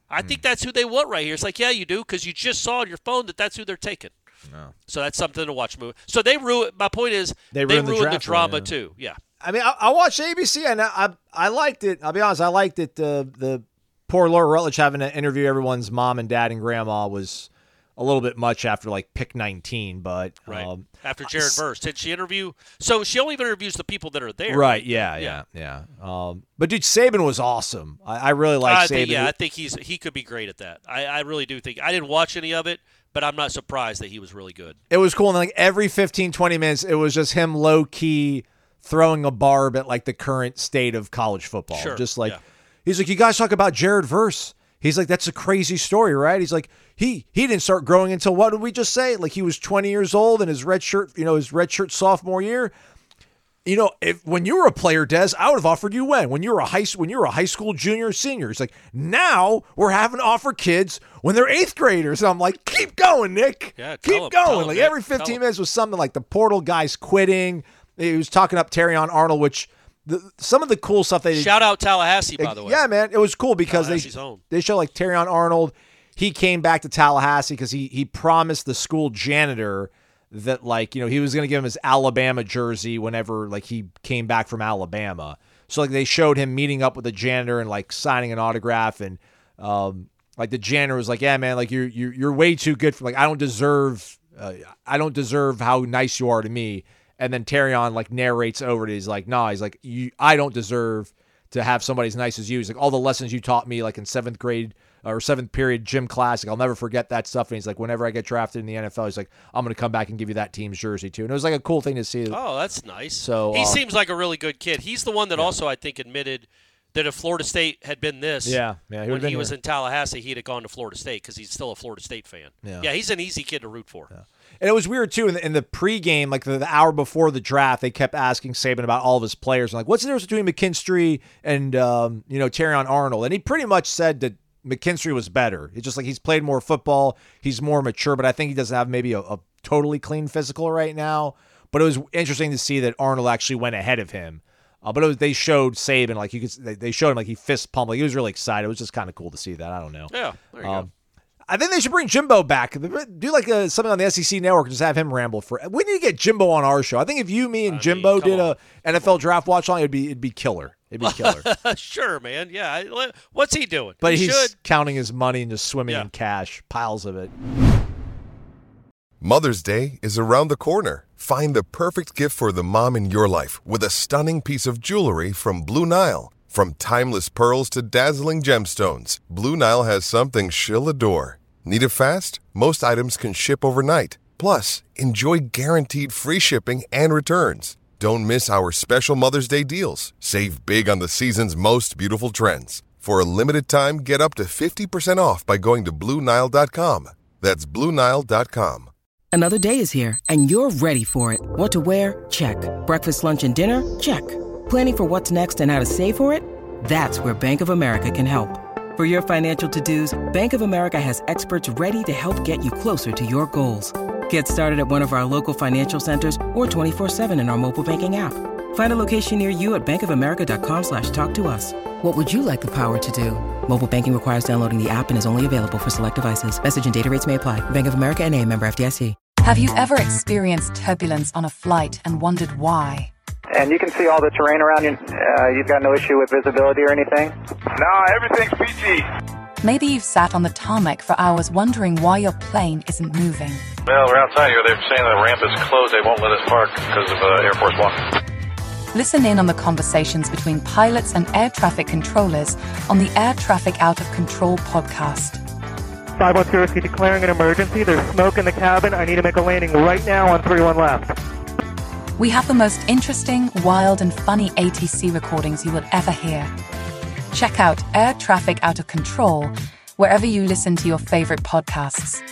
I think that's who they want right here. It's like, yeah, you do, because you just saw on your phone that that's who they're taking. No. So that's something to watch. Move. So they ruined. My point is, They they ruined ruined, the the, draft drama line, yeah. too. Yeah. I mean, I, I watched A B C and I, I I liked it. I'll be honest, I liked it. The the poor Laura Rutledge having to interview everyone's mom and dad and grandma was a little bit much after like pick nineteen, but Right. um, After Jared Verse, did she interview? So she only interviews the people that are there. right, yeah, yeah, yeah. Um, but dude, Saban was awesome. I, I really like I Saban. think, yeah, I think he's he could be great at that. I, I really do think. I didn't watch any of it, but I'm not surprised that he was really good. It was cool. And like every fifteen, twenty minutes, it was just him low key throwing a barb at like the current state of college football. Sure, Just like, yeah. he's like, you guys talk about Jared Verse. He's like, that's a crazy story, right? He's like, he he didn't start growing until, what did we just say? Like he was twenty years old and his red shirt, you know, his red shirt sophomore year. You know, if when you were a player, Des, I would have offered you when? When you were a high when you were a high school junior or senior. He's like, now we're having to offer kids when they're eighth graders. And I'm like, keep going, Nick. Yeah, tell keep him, tell going. him, Like Nick. every Tell fifteen him. minutes was something like the portal guys quitting. He was talking up Terrion Arnold, which the, some of the cool stuff they did. Shout out Tallahassee, by the way. Yeah, man, it was cool because they Tallahassee's own. they show like Terrion Arnold. He came back to Tallahassee because he he promised the school janitor that like you know he was going to give him his Alabama jersey whenever like he came back from Alabama. So like they showed him meeting up with the janitor and like signing an autograph and um like the janitor was like, yeah, man, like you're you're you're way too good for like I don't deserve uh, I don't deserve how nice you are to me. And then Terrion like narrates over it. He's like, no, nah, he's like, you, I don't deserve to have somebody as nice as you. He's like, all the lessons you taught me like in seventh grade or seventh period gym class, like, I'll never forget that stuff. And he's like, whenever I get drafted in the N F L, he's like, I'm going to come back and give you that team's jersey too. And it was like a cool thing to see. Oh, that's nice. So, he uh, seems like a really good kid. He's the one that also I think admitted that if Florida State had been this, Yeah, yeah, he when would've been he was here. in Tallahassee, he'd have gone to Florida State because he's still a Florida State fan. Yeah. yeah, he's an easy kid to root for. And it was weird, too, in the, in the pregame, like the, the hour before the draft, they kept asking Saban about all of his players. Like, what's the difference between McKinstry and, um, you know, Terrion Arnold? And he pretty much said that McKinstry was better. It's just like he's played more football. He's more mature, but I think he doesn't have maybe a, a totally clean physical right now. But it was interesting to see that Arnold actually went ahead of him. Uh, but it was, they showed Saban, like, you could, they, they showed him, like, he fist pumped. Like, he was really excited. It was just kind of cool to see that. I don't know. Yeah, there you Um, go. I think they should bring Jimbo back. Do like a, something on the S E C Network and just have him ramble for. We need to get Jimbo on our show. I think if you, me, and I Jimbo mean, come did on. a N F L draft watch on, it'd be it'd be killer. It'd be killer. Sure, man. Yeah. I- What's he doing? But he he's should. counting his money and just swimming Yeah. in cash, piles of it. Mother's Day is around the corner. Find the perfect gift for the mom in your life with a stunning piece of jewelry from Blue Nile. From timeless pearls to dazzling gemstones, Blue Nile has something she'll adore. Need it fast? Most items can ship overnight. Plus, enjoy guaranteed free shipping and returns. Don't miss our special Mother's Day deals. Save big on the season's most beautiful trends. For a limited time, get up to fifty percent off by going to Blue Nile dot com. That's Blue Nile dot com. Another day is here, and you're ready for it. What to wear? Check. Breakfast, lunch, and dinner? Check. Planning for what's next and how to save for it? That's where Bank of America can help. For your financial to-dos, Bank of America has experts ready to help get you closer to your goals. Get started at one of our local financial centers or twenty-four seven in our mobile banking app. Find a location near you at bankofamerica.com slash talk to us. What would you like the power to do? Mobile banking requires downloading the app and is only available for select devices. Message and data rates may apply. Bank of America N A, member F D I C. Have you ever experienced turbulence on a flight and wondered why? And you can see all the terrain around you. Uh, you've got no issue with visibility or anything? No, everything's peachy. Maybe you've sat on the tarmac for hours wondering why your plane isn't moving. Well, we're outside here. They're saying the ramp is closed. They won't let us park because of uh, Air Force One. Listen in on the conversations between pilots and air traffic controllers on the Air Traffic Out of Control podcast. five one zero, declaring an emergency. There's smoke in the cabin. I need to make a landing right now on three one left. We have the most interesting, wild, and funny A T C recordings you will ever hear. Check out Air Traffic Out of Control wherever you listen to your favorite podcasts.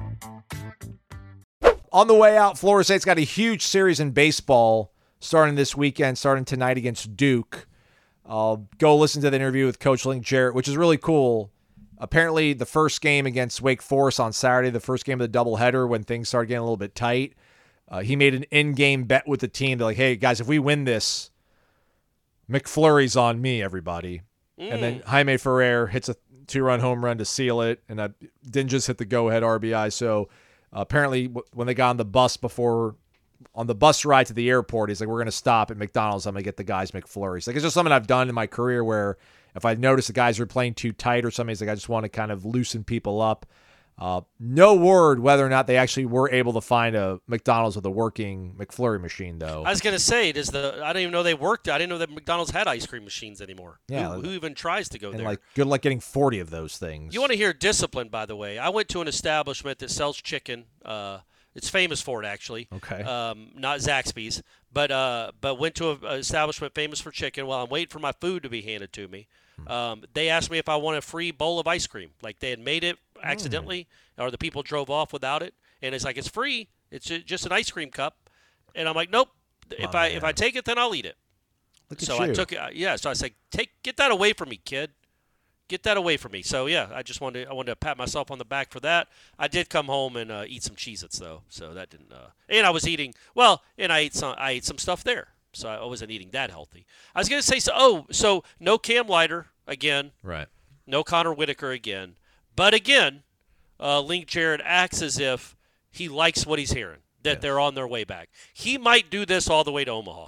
On the way out, Florida State's got a huge series in baseball starting this weekend, starting tonight against Duke. Uh, go listen to the interview with Coach Link Jarrett, which is really cool. Apparently, the first game against Wake Forest on Saturday, the first game of the doubleheader when things started getting a little bit tight, uh, he made an in-game bet with the team. They're like, hey, guys, if we win this, McFlurry's on me, everybody. Mm. And then Jaime Ferrer hits a two-run home run to seal it, and I didn't just hit the go-ahead R B I. So uh, apparently w- when they got on the bus before, on the bus ride to the airport, he's like, we're going to stop at McDonald's. I'm going to get the guys McFlurries. Like, it's just something I've done in my career where if I notice the guys are playing too tight or something, he's like, I just want to kind of loosen people up. Uh, no word whether or not they actually were able to find a McDonald's with a working McFlurry machine, though. I was gonna say, does the I didn't even know they worked. I didn't know that McDonald's had ice cream machines anymore. Yeah, who, who even tries to go and there? like, good luck getting forty of those things. You want to hear discipline, by the way? I went to an establishment that sells chicken. Uh, it's famous for it, actually. Okay. Um, not Zaxby's, but uh, but went to an establishment famous for chicken. While I'm waiting for my food to be handed to me, um, they asked me if I want a free bowl of ice cream. Like they had made it accidentally, mm. or the people drove off without it, and it's like it's free. It's just an ice cream cup, and I'm like, nope. If oh, I man. if I take it, then I'll eat it. Look at so you. I took it. Yeah. So I said, take get that away from me, kid. Get that away from me. So yeah, I just wanted to, I wanted to pat myself on the back for that. I did come home and uh, eat some Cheez-Its though, so that didn't. Uh, and I was eating well, and I ate some I ate some stuff there, so I wasn't eating that healthy. I was gonna say so. Oh, so no Cam Leiter again. Right. No Connor Whitaker again. But again, uh, Link Jarrett acts as if he likes what he's hearing, that yes. they're on their way back. He might do this all the way to Omaha.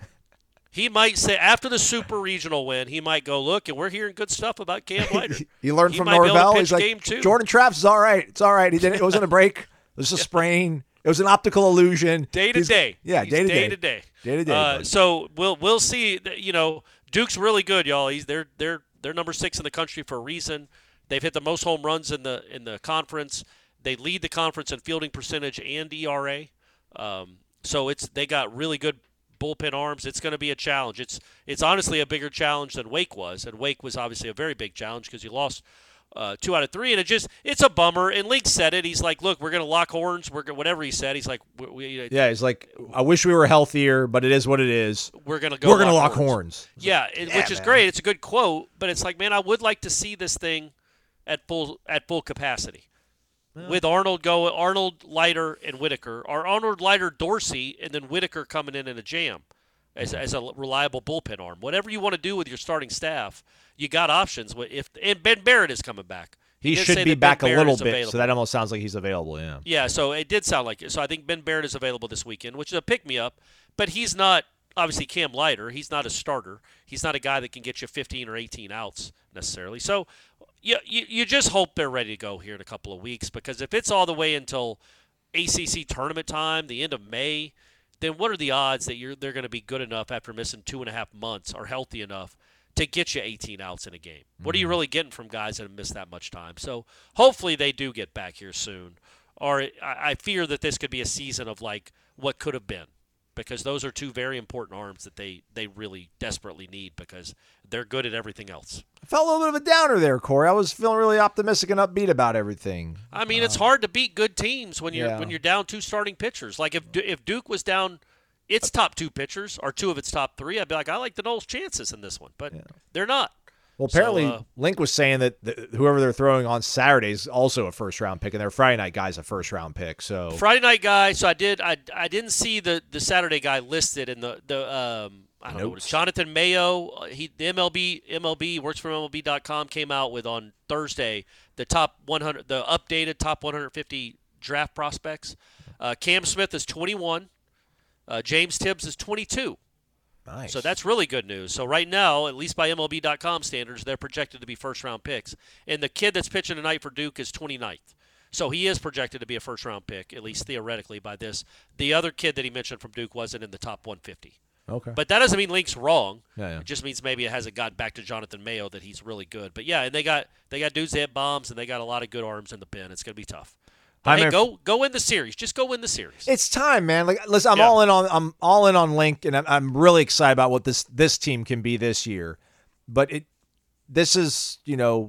He might say, after the Super Regional win, he might go, look, and we're hearing good stuff about Cam Leiter. He learned he from might be able to Norvell. pitch He's like, game two. Jordan Travis is all right. It's all right. He didn't, it wasn't a break. It was a sprain. It was an optical illusion. Day to He's, day. Yeah, He's day to day. Day to day. Day to day. Uh, so we'll we'll see. That, you know, Duke's really good, y'all. He's they're they're they're number six in the country for a reason. They've hit the most home runs in the in the conference. They lead the conference in fielding percentage and E R A. Um, so it's they got really good bullpen arms. It's going to be a challenge. It's it's honestly a bigger challenge than Wake was, and Wake was obviously a very big challenge because you lost uh, two out of three, and it just it's a bummer. And Link said it. He's like, "Look, we're going to lock horns. We're gonna, whatever he said." He's like, we, we, "Yeah." He's like, "I wish we were healthier, but it is what it is. We're going to go. We're going to lock, lock horns." horns. Yeah, it, yeah, which is man. great. It's a good quote, but it's like, man, I would like to see this thing at full at full capacity. Well, with Arnold go Arnold, Leiter, and Whitaker, or Arnold, Leiter, Dorsey, and then Whitaker coming in in a jam as, as a reliable bullpen arm. Whatever you want to do with your starting staff, you got options. If and Ben Barrett is coming back. He, he should be back a little bit, available. So that almost sounds like he's available. Yeah. Yeah. So it did sound like it. So I think Ben Barrett is available this weekend, which is a pick me up. But he's not obviously Cam Leiter. He's not a starter. He's not a guy that can get you fifteen or eighteen outs necessarily. So. You, you you just hope they're ready to go here in a couple of weeks, because if it's all the way until A C C tournament time, the end of May, then what are the odds that you're they're going to be good enough after missing two and a half months or healthy enough to get you eighteen outs in a game? Mm-hmm. What are you really getting from guys that have missed that much time? So hopefully they do get back here soon. Or I, I fear that this could be a season of like what could have been, because those are two very important arms that they, they really desperately need, because they're good at everything else. I felt a little bit of a downer there, Corey. I was feeling really optimistic and upbeat about everything. I mean, uh, it's hard to beat good teams when you're yeah. when you're down two starting pitchers. Like if if Duke was down its top two pitchers or two of its top three, I'd be like, I like the Noles' chances in this one, but yeah. they're not. Well, apparently, so, uh, Link was saying that the, whoever they're throwing on Saturday is also a first-round pick, and their Friday night guy's a first-round pick. So Friday night guy. So I did. I, I didn't see the, the Saturday guy listed in the the. Um, I don't notes. know what it's Jonathan Mayo. He the M L B M L B works from M L B dot com came out with on Thursday the top one hundred, the updated top one hundred fifty draft prospects. Uh, Cam Smith is twenty-one. Uh, James Tibbs is twenty-two. Nice. So that's really good news. So right now, at least by M L B dot com standards, they're projected to be first-round picks. And the kid that's pitching tonight for Duke is twenty-ninth. So he is projected to be a first-round pick, at least theoretically, by this. The other kid that he mentioned from Duke wasn't in the top one fifty. Okay. But that doesn't mean Link's wrong. Yeah, yeah. It just means maybe it hasn't got back to Jonathan Mayo that he's really good. But, yeah, and they got they got dudes that hit bombs, and they got a lot of good arms in the pen. It's going to be tough. But, hey, go go win the series. Just go win the series. It's time, man. Like, listen, I'm yeah. all in on I'm all in on Link, and I'm, I'm really excited about what this this team can be this year. But it this is, you know,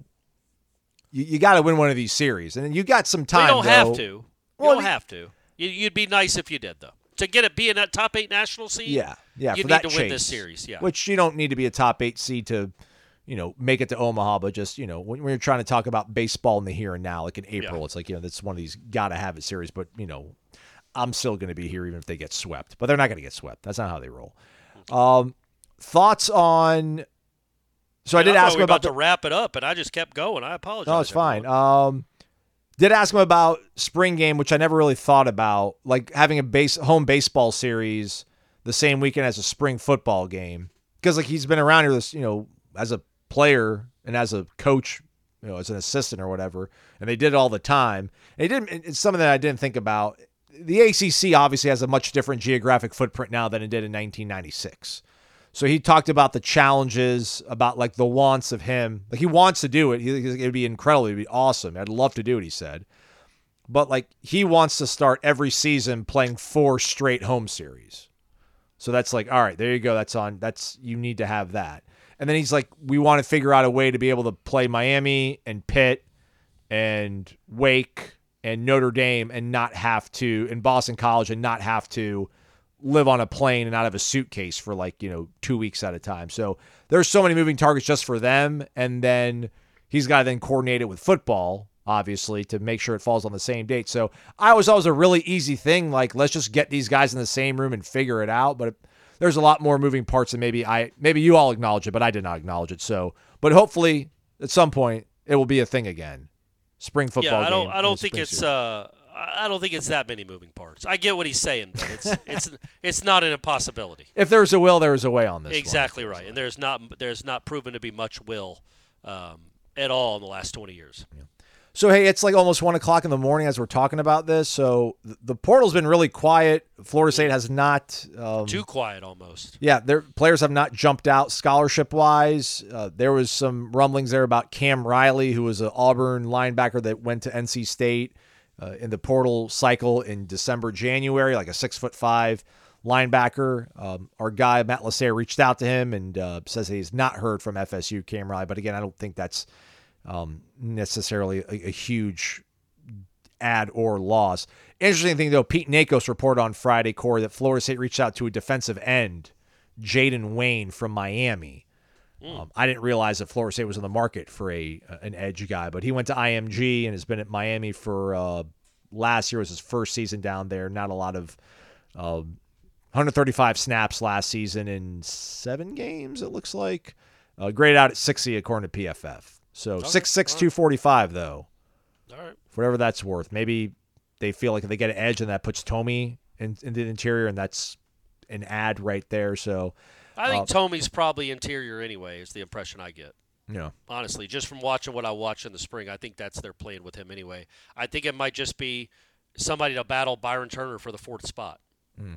you, you got to win one of these series, and you got some time. You don't though. have to. You well, don't have to. You, you'd be nice if you did, though. To get it, be in that top eight national seed. Yeah, yeah. You for need that to chase, win this series. Yeah, which you don't need to be a top eight seed to, you know, make it to Omaha, but just, you know, when, when you're trying to talk about baseball in the here and now, like in April, yeah. it's like, you know, that's one of these gotta have it series. But, you know, I'm still going to be here even if they get swept. But they're not going to get swept. That's not how they roll. Um, thoughts on So I did I ask we him were about about the, to wrap it up, and I just kept going. I apologize. No, it's fine. everyone. Um, did ask him about spring game, which I never really thought about, like having a base home baseball series the same weekend as a spring football game, because like he's been around here, this you know, as a player and as a coach, you know, as an assistant or whatever, and they did it all the time. And they didn't. It's something that I didn't think about. The A C C obviously has a much different geographic footprint now than it did in nineteen ninety-six. So he talked about the challenges, about like the wants of him. Like he wants to do it. He, it'd be incredible. It'd be awesome. I'd love to do it, he said. But like he wants to start every season playing four straight home series. So that's like, all right, there you go. That's on. That's you need to have that. And then he's like, we want to figure out a way to be able to play Miami and Pitt and Wake and Notre Dame and not have to, in Boston College, and not have to live on a plane and not have a suitcase for like, you know, two weeks at a time. So there's so many moving targets just for them. And then he's got to then coordinate it with football, obviously, to make sure it falls on the same date. So I was always a really easy thing. Like, let's just get these guys in the same room and figure it out. But there's a lot more moving parts than maybe I, maybe you all acknowledge it, but I did not acknowledge it. So, but hopefully at some point it will be a thing again. Spring football. Yeah, I don't. game I don't think spring it's. series. Uh, I don't think it's that many moving parts. I get what he's saying, but it's it's it's not an impossibility. If there's a will, there is a way on this. Exactly one. right, and there's not there's not proven to be much will um, at all in the last twenty years. Yeah. So, hey, it's like almost one o'clock in the morning as we're talking about this. So the portal's been really quiet. Florida State has not. Um, Too quiet almost. Yeah, their players have not jumped out scholarship-wise. Uh, there was some rumblings there about Cam Riley, who was an Auburn linebacker that went to N C State uh, in the portal cycle in December, January, like a six-foot-five linebacker. Um, our guy, Matt Lasser, reached out to him and uh, says he's not heard from F S U, Cam Riley. But again, I don't think that's Um, necessarily a, a huge add or loss. Interesting thing, though, Pete Nakos reported on Friday, Corey, that Florida State reached out to a defensive end, Jaden Wayne from Miami. Mm. Um, I didn't realize that Florida State was in the market for a an edge guy, but he went to I M G and has been at Miami for uh, last year was his first season down there. Not a lot of uh, one hundred thirty-five snaps last season in seven games, it looks like. Uh, graded out at sixty according to P F F. So Okay. six six, All right. two forty-five, though. All right. Whatever that's worth. Maybe they feel like if they get an edge and that puts Tomey in, in the interior, and that's an ad right there. So I think uh, Tomey's probably interior anyway, is the impression I get. Yeah. Honestly, just from watching what I watched in the spring, I think that's their plan with him anyway. I think it might just be somebody to battle Byron Turner for the fourth spot. Mm.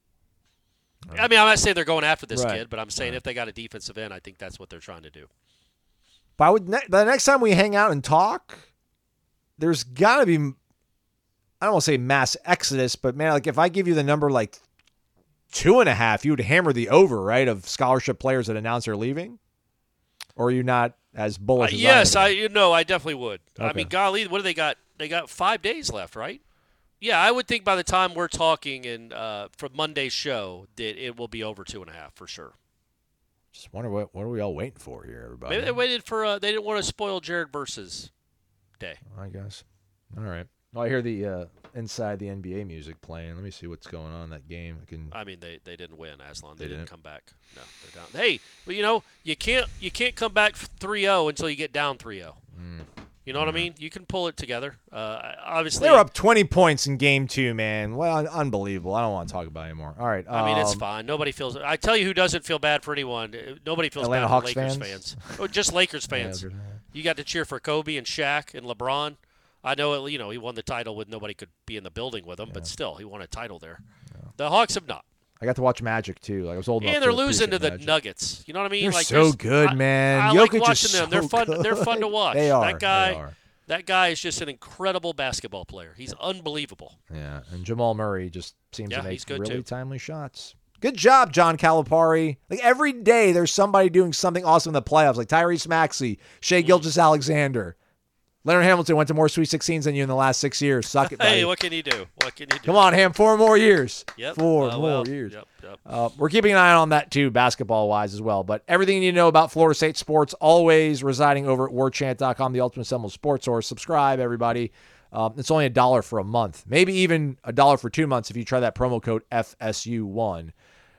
I mean, I'm not saying they're going after this Right. kid, but I'm saying Right. if they got a defensive end, I think that's what they're trying to do. But I would ne- the next time we hang out and talk, there's got to be, I don't want to say mass exodus, but man, like if I give you the number like two and a half, you would hammer the over, right, of scholarship players that announce they're leaving? Or are you not as Uh, bullish as yes, I I am? you know I definitely would. I Okay. mean, golly, what do they got? They got five days left, right? Yeah, I would think by the time we're talking and uh, for Monday's show that it will be over two and a half for sure. Just wonder what what are we all waiting for here, everybody? Maybe they waited for. Uh, they didn't want to spoil Jared Versus day. I guess. All right. Well, I hear the uh, inside the N B A music playing. Let me see what's going on in that game. I can. I mean, they, they didn't win, Aslan. They, They didn't didn't? come back. No, they're down. Hey, but you know, you can't you can't come back three oh until you get down three oh. Mm. You know what I mean? You can pull it together. Uh, obviously, They were up twenty points in game two, man. Well, un- unbelievable. I don't want to talk about it anymore. All right. I mean, it's um, fine. Nobody feels. I tell you, who doesn't feel bad for anyone? Uh, Nobody feels Atlanta bad Hawks for Lakers fans? fans. Or just Lakers fans. Yeah, good. You got to cheer for Kobe and Shaq and LeBron. I know, it, you know, he won the title with nobody could be in the building with him, but still, he won a title there. The Hawks have not. I got to watch Magic, too. Like I was old enough And they're to losing to appreciate the Magic. Nuggets. You know what I mean? They're like so there's- good, I- man. I, Jokic like is watching them. They're so fun. good. They're fun to watch. They are. That guy. They are. That guy is just an incredible basketball player. He's unbelievable. Yeah, and Jamal Murray just seems Yeah, to he's make good, really too. timely shots. Good job, John Calipari. Like every day, there's somebody doing something awesome in the playoffs, like Tyrese Maxey, Shea Mm. Gilgeous-Alexander. Leonard Hamilton went to more Sweet sixteens than you in the last six years. Suck it, buddy. Hey, what can he do? What can he do? Come on, Ham. Four more years. Yep. Four Uh, more well, years. Yep. Yep. Uh, we're keeping an eye on that, too, basketball-wise as well. But everything you need to know about Florida State sports, always residing over at war chant dot com, the ultimate Seminole sports source. Subscribe, everybody. Um, it's only a dollar for a month. Maybe even a dollar for two months if you try that promo code F S U one.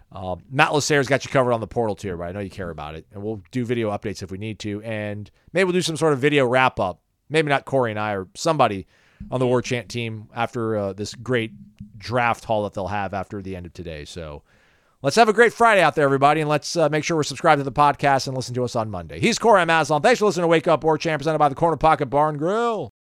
Uh, Matt Lasser's got you covered on the portal too, right? I know you care about it. And we'll do video updates if we need to. And maybe we'll do some sort of video wrap-up. Maybe not Corey and I or somebody on the War Chant team after uh, this great draft haul that they'll have after the end of today. So let's have a great Friday out there, everybody, and let's uh, make sure we're subscribed to the podcast and listen to us on Monday. He's Corey, I'm Aslan. Thanks for listening to Wake Up War Chant, presented by the Corner Pocket Bar and Grill.